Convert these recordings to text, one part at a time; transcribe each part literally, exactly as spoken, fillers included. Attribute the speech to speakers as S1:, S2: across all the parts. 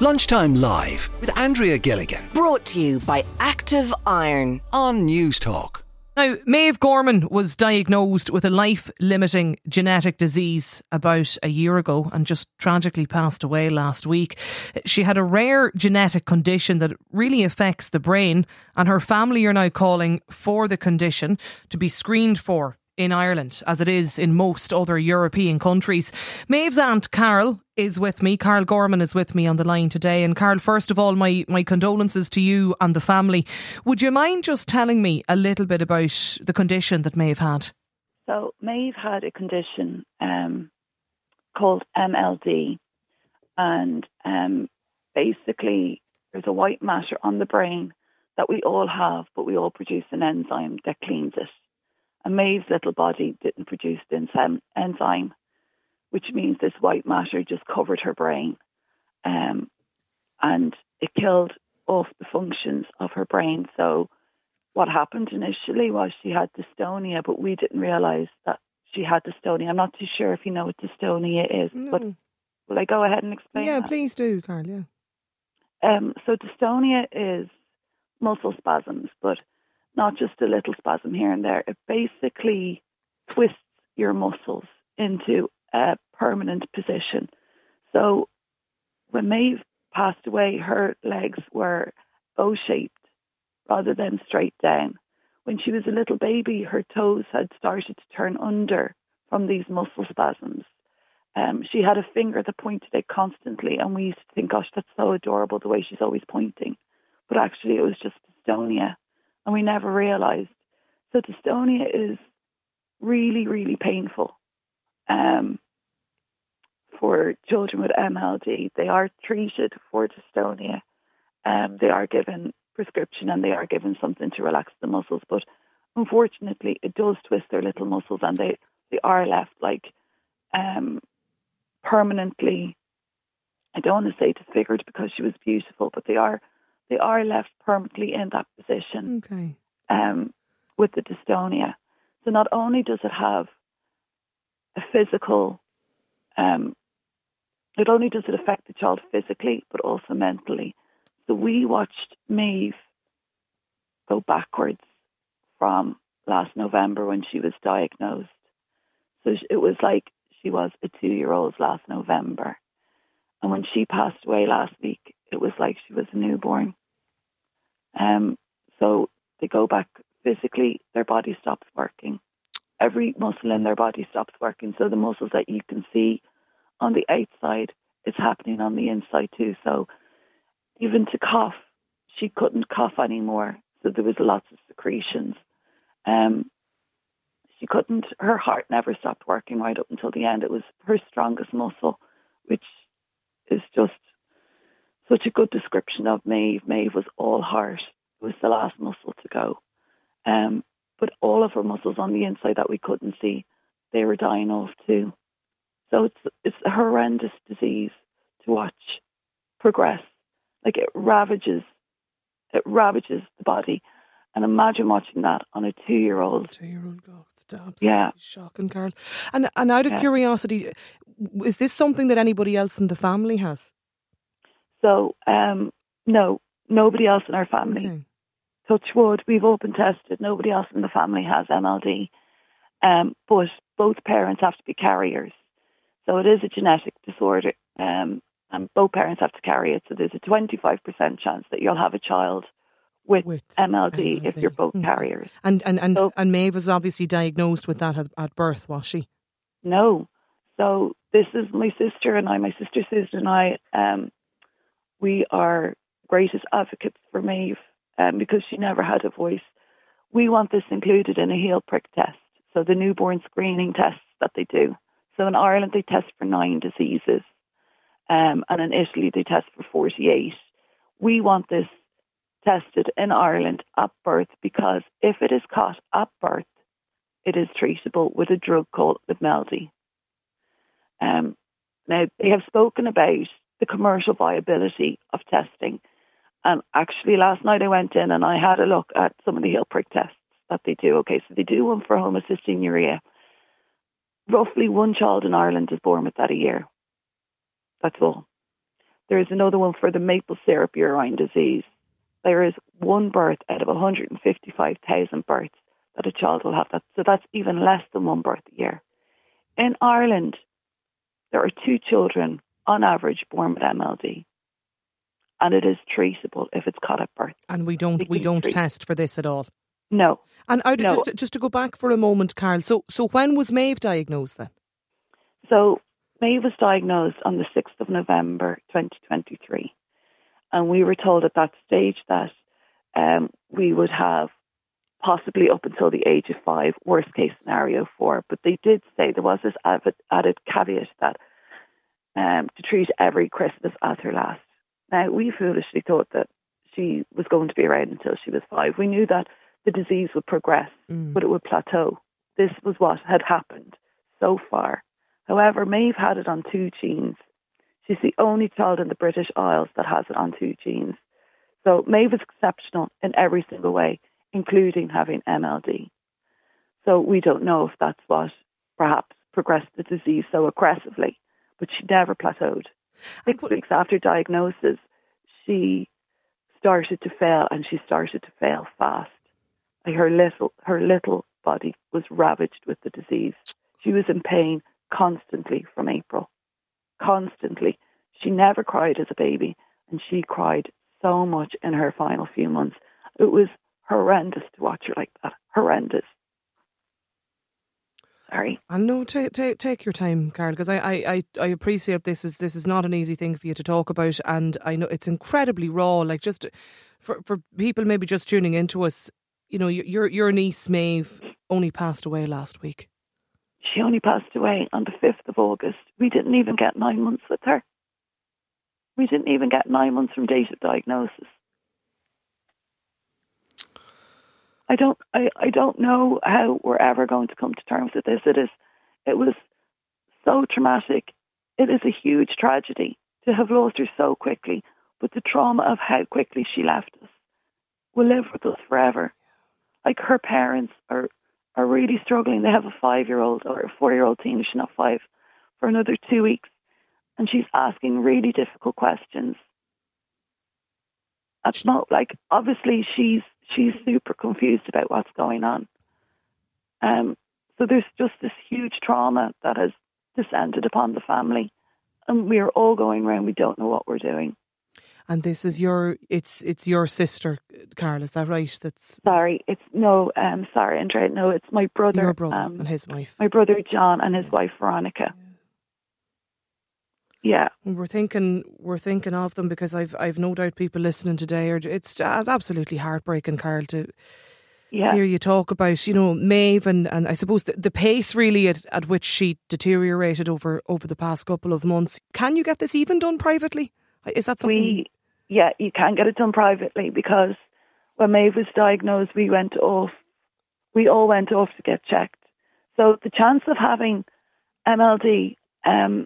S1: Lunchtime Live with Andrea Gilligan
S2: Brought to you by Active Iron
S1: on News Talk.
S3: Now, Maeve Gorman was diagnosed with a life-limiting genetic disease about a year ago and just tragically passed away last week. She had a rare genetic condition that really affects the brain, and her family are now calling for the condition to be screened for in Ireland, as it is in most other European countries. Maeve's aunt Carol is with me. Carol Gorman is with me on the line today. And Carol, first of all, my, my condolences to you and the family. Would you mind just telling me a little bit about the condition that Maeve had?
S4: So Maeve had a condition um, called M L D, and um, basically there's a white matter on the brain that we all have, but we all produce an enzyme that cleans it. And Maeve's little body didn't produce the enzyme, which means this white matter just covered her brain. Um, and it killed off the functions of her brain. So what happened initially was she had dystonia, but we didn't realise that she had dystonia. I'm not too sure if you know what dystonia is,
S3: no.
S4: but will I go ahead and explain
S3: Yeah,
S4: that?
S3: please do, Carol, yeah.
S4: Um, so dystonia is muscle spasms, but not just a little spasm here and there. It basically twists your muscles into a permanent position. So when Maeve passed away, her legs were O-shaped rather than straight down. When she was a little baby, her toes had started to turn under from these muscle spasms. Um, she had a finger that pointed out constantly, and we used to think, gosh, that's so adorable, the way she's always pointing. But actually it was just dystonia. And we never realised. So dystonia is really, really painful um, for children with M L D. They are treated for dystonia. Um, they are given prescription and they are given something to relax the muscles. But unfortunately, it does twist their little muscles, and they, they are left like um, permanently, I don't want to say disfigured because she was beautiful, but they are They are left permanently in that position
S3: Okay.
S4: um, with the dystonia. So not only does it have a physical, um, not only does it affect the child physically, but also mentally. So we watched Maeve go backwards from last November when she was diagnosed. So it was like she was a two-year-old last November. And when she passed away last week, it was like she was a newborn. Um, so they go back physically, their body stops working. Every muscle in their body stops working. So the muscles that you can see on the outside, it's happening on the inside too. So even to cough, she couldn't cough anymore. So there was lots of secretions. Um, she couldn't, her heart never stopped working right up until the end. It was her strongest muscle, which is just such a good description of Maeve. Maeve was all heart. It was the last muscle to go. Um, but all of her muscles on the inside that we couldn't see, they were dying off too. So it's it's a horrendous disease to watch progress. Like it ravages, it ravages the body. And imagine watching that on a two-year-old.
S3: Two-year-old, God, it's absolutely
S4: yeah.
S3: shocking, Carol. And, and out of
S4: yeah.
S3: curiosity, is this something that anybody else in the family has?
S4: So, um, no, nobody else in our family.
S3: Okay.
S4: Touch wood, we've open tested. Nobody else in the family has M L D. Um, but both parents have to be carriers. So it is a genetic disorder, um, and both parents have to carry it. So there's a twenty-five percent chance that you'll have a child with,
S3: with
S4: M L D,
S3: M L D
S4: if you're both
S3: mm.
S4: carriers.
S3: And and and,
S4: so,
S3: and Maeve was obviously diagnosed with that at, at birth, was she?
S4: No. So this is my sister and I, my sister Susan and I, um, we are greatest advocates for Maeve um, because she never had a voice. We want this included in a heel prick test. So the newborn screening tests that they do. So in Ireland, they test for nine diseases. Um, and in Italy, they test for forty-eight. We want this tested in Ireland at birth because if it is caught at birth, it is treatable with a drug called Livmeldy. Um, now, they have spoken about the commercial viability of testing. And actually, last night I went in and I had a look at some of the heel prick tests that they do. Okay, so they do one for homocystinuria. Roughly one child in Ireland is born with that a year. That's all. There is another one for the maple syrup urine disease. There is one birth out of one hundred fifty-five thousand births that a child will have that. So that's even less than one birth a year. In Ireland, there are two children on average born with M L D. And it is treatable if it's caught at birth.
S3: And we don't we don't test for this at all?
S4: No.
S3: And I,
S4: no.
S3: just, just to go back for a moment, Carol, so so when was Maeve diagnosed then?
S4: So Maeve was diagnosed on the sixth of November twenty twenty-three. And we were told at that stage that um, we would have possibly up until the age of five, worst case scenario four. But they did say there was this added, added caveat that um, to treat every Christmas as her last. Now, we foolishly thought that she was going to be around until she was five. We knew that the disease would progress, mm. but it would plateau. This was what had happened so far. However, Maeve had it on two genes. She's the only child in the British Isles that has it on two genes. So Maeve is exceptional in every single way, including having M L D. So we don't know if that's what perhaps progressed the disease so aggressively, but she never plateaued. Six weeks after diagnosis, she started to fail, and she started to fail fast. Like her little, her little body was ravaged with the disease. She was in pain constantly from April. Constantly. She never cried as a baby, and she cried so much in her final few months. It was horrendous to watch her like that. Horrendous. Sorry.
S3: And no, take take take your time, Carol, because I, I, I appreciate this is this is not an easy thing for you to talk about, and I know it's incredibly raw. Like, just for for people maybe just tuning into us, you know, your your niece Maeve only passed away last week.
S4: She only passed away on the fifth of August. We didn't even get nine months with her. We didn't even get nine months from date of diagnosis. I don't I, I don't know how we're ever going to come to terms with this. It is it was so traumatic. It is a huge tragedy to have lost her so quickly, but the trauma of how quickly she left us will live with us forever. Like, her parents are are really struggling. They have a five-year-old or a four-year-old teen, she's not five, for another two weeks. And she's asking really difficult questions. That's not, like, obviously she's she's super confused about what's going on. Um, so there's just this huge trauma that has descended upon the family. And we are all going around, we don't know what we're doing.
S3: And this is your, it's it's your sister, Carol, is that right? That's
S4: Sorry, it's, no, um, sorry, Andrea, no, it's my brother.
S3: Your brother
S4: um,
S3: and his wife.
S4: My brother John and his wife Veronica. Yeah.
S3: And we're thinking, we're thinking of them because I've I've no doubt people listening today are, it's absolutely heartbreaking, Carol, to
S4: yeah.
S3: hear you talk about, you know, Maeve and, and I suppose the, the pace really at, at which she deteriorated over, over the past couple of months. Can you get this even done privately? Is that something?
S4: We, yeah, you can get it done privately, because when Maeve was diagnosed, we went off, we all went off to get checked. So the chance of having M L D um,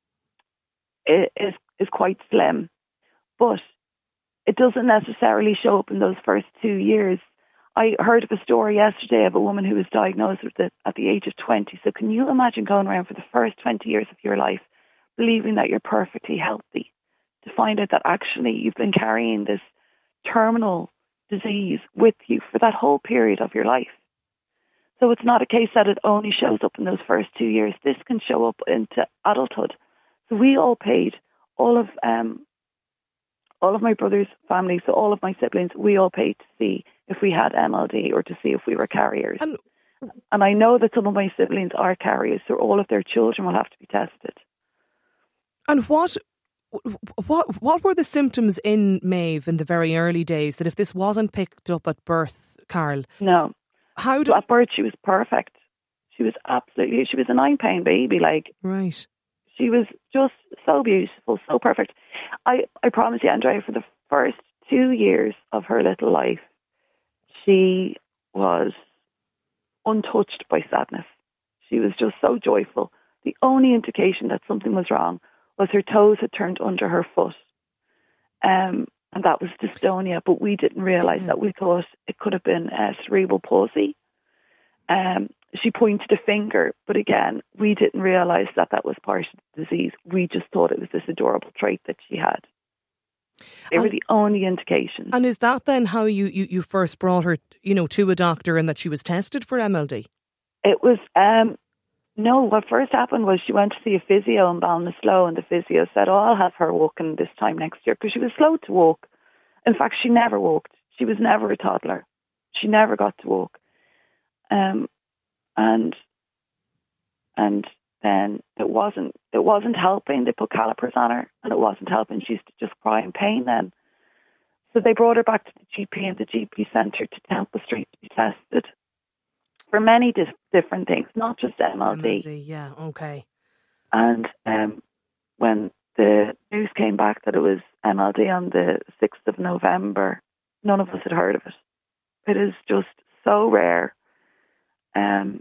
S4: is is quite slim, but it doesn't necessarily show up in those first two years. I heard of a story yesterday of a woman who was diagnosed with it at the age of twenty. So can you imagine going around for the first twenty years of your life believing that you're perfectly healthy, to find out that actually you've been carrying this terminal disease with you for that whole period of your life? So it's not a case that it only shows up in those first two years. This can show up into adulthood. So we all paid, all of um, all of my brother's family, so all of my siblings, we all paid to see if we had M L D or to see if we were carriers. And, and I know that some of my siblings are carriers, so all of their children will have to be tested.
S3: And what... What what were the symptoms in Maeve in the very early days that if this wasn't picked up at birth, Carol?
S4: No.
S3: How did...
S4: So at birth she was perfect. She was absolutely, she was a nine pound baby, like.
S3: Right.
S4: She was just so beautiful, so perfect. I, I promise you, Andrea, for the first two years of her little life, she was untouched by sadness. She was just so joyful. The only indication that something was wrong was her toes had turned under her foot. Um, and that was dystonia, but we didn't realise mm-hmm. that. We thought it could have been uh, cerebral palsy. Um, she pointed a finger, but again, we didn't realise that that was part of the disease. We just thought it was this adorable trait that she had. They were
S3: And-
S4: the only indications.
S3: And is that then how you, you, you first brought her, you know, to a doctor and that she was tested for M L D?
S4: It was, um, no, what first happened was she went to see a physio in Ballinasloe, and the physio said, oh, I'll have her walking this time next year, because she was slow to walk. In fact, she never walked. She was never a toddler. She never got to walk. Um, and and then it wasn't it wasn't helping. They put calipers on her, and it wasn't helping. She used to just cry in pain then. So they brought her back to the G P, and the G P sent her to Temple Street to be tested for many dis- different things, not just M L D.
S3: M L D, yeah, okay.
S4: And um, when the news came back that it was M L D on the sixth of November, none of us had heard of it. It is just so rare. Um,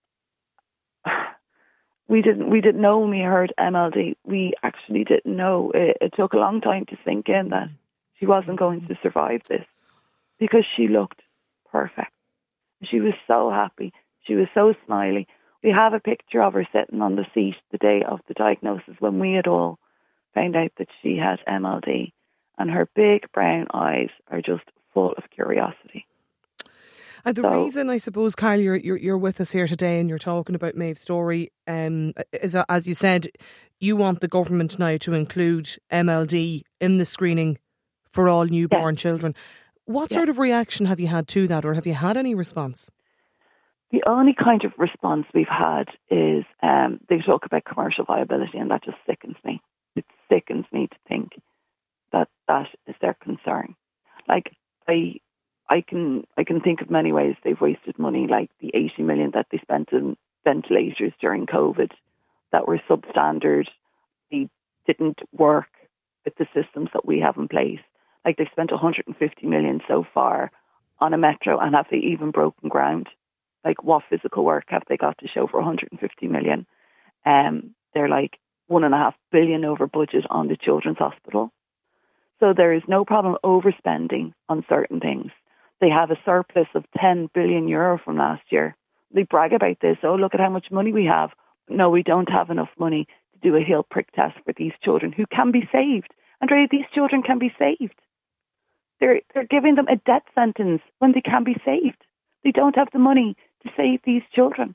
S4: we didn't we didn't know when we heard M L D. We actually didn't know. It, it took a long time to sink in that she wasn't going to survive this, because she looked perfect. She was so happy. She was so smiley. We have a picture of her sitting on the seat the day of the diagnosis when we had all found out that she had M L D, and her big brown eyes are just full of curiosity.
S3: And the
S4: So-
S3: reason, I suppose, Carl, you're, you're you're with us here today and you're talking about Maeve's story, um, is that, as you said, you want the government now to include M L D in the screening for all newborn children. What
S4: Yeah.
S3: sort of reaction have you had to that, or have you had any response?
S4: The only kind of response we've had is um, they talk about commercial viability, and that just sickens me. It sickens me to think that that is their concern. Like, I I can I can think of many ways they've wasted money, like the eighty million that they spent in ventilators during COVID that were substandard. They didn't work with the systems that we have in place. Like, they've spent one hundred fifty million so far on a metro, and have they even broken ground? Like, what physical work have they got to show for one hundred fifty million? Um, they're like one and a half billion over budget on the children's hospital. So there is no problem overspending on certain things. They have a surplus of ten billion euro from last year. They brag about this. Oh, look at how much money we have. No, we don't have enough money to do a heel prick test for these children who can be saved. Andrea, these children can be saved. They're they're giving them a death sentence when they can be saved. They don't have the money to save these children.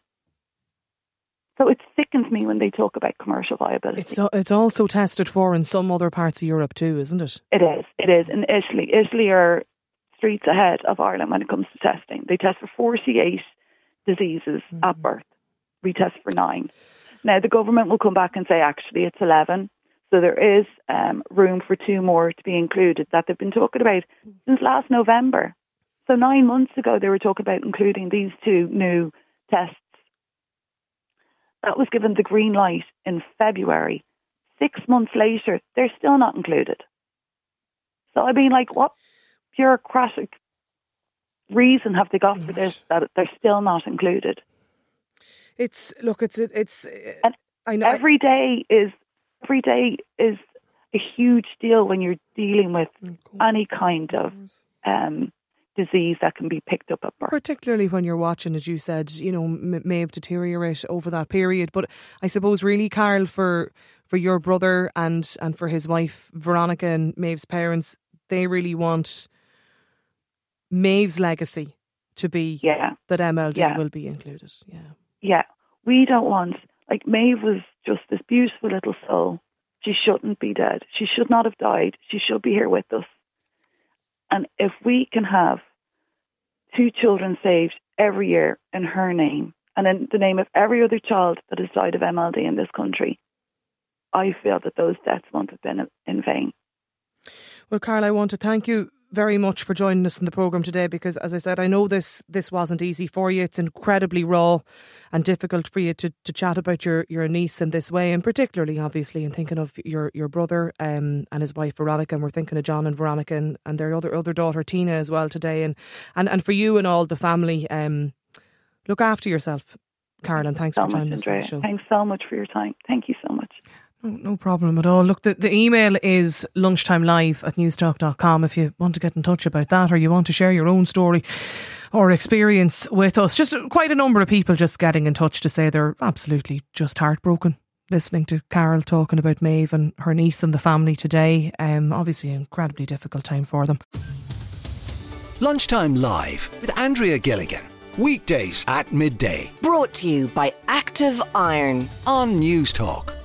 S4: So it sickens me when they talk about commercial viability.
S3: It's it's also tested for in some other parts of Europe too, isn't it?
S4: It is. It is. In Italy, Italy are streets ahead of Ireland when it comes to testing. They test for forty-eight diseases mm-hmm. at birth. We test for nine. Now, the government will come back and say, actually, it's eleven. So there is um, room for two more to be included that they've been talking about since last November. So nine months ago, they were talking about including these two new tests. That was given the green light in February. Six months later, they're still not included. So I mean, like, what bureaucratic reason have they got for this that they're still not included?
S3: It's look, it's it's.
S4: And
S3: I know
S4: every day is every day is a huge deal when you're dealing with any kind of um, disease that can be picked up at birth.
S3: Particularly when you're watching, as you said, you know, m- may have deteriorate over that period. But I suppose, really, Carl, for for your brother and and for his wife Veronica and Maeve's parents, they really want Maeve's legacy to be
S4: yeah.
S3: that M L D
S4: yeah.
S3: will be included. Yeah.
S4: Yeah, we don't want, like, Maeve was just this beautiful little soul. She shouldn't be dead. She should not have died. She should be here with us. And if we can have two children saved every year in her name and in the name of every other child that has died of M L D in this country, I feel that those deaths won't have been in vain.
S3: Well, Carl, I want to thank you very much for joining us in the programme today, because, as I said, I know this this wasn't easy for you. It's incredibly raw and difficult for you to, to chat about your, your niece in this way, and particularly, obviously, in thinking of your, your brother um, and his wife Veronica, and we're thinking of John and Veronica and, and their other other daughter Tina as well today, and and, and for you and all the family, um, look after yourself, Carol, and thanks
S4: so
S3: for joining
S4: much,
S3: us on
S4: Andrea.
S3: the show.
S4: Thanks so much for your time. Thank you so much.
S3: No, no problem at all. Look, the, the email is lunchtimelive at newstalk dot com if you want to get in touch about that, or you want to share your own story or experience with us. Just quite a number of people just getting in touch to say they're absolutely just heartbroken listening to Carol talking about Maeve and her niece and the family today. Um, obviously, an incredibly difficult time for them.
S1: Lunchtime Live with Andrea Gilligan. Weekdays at midday
S2: Brought to you by Active Iron.
S1: on News Talk.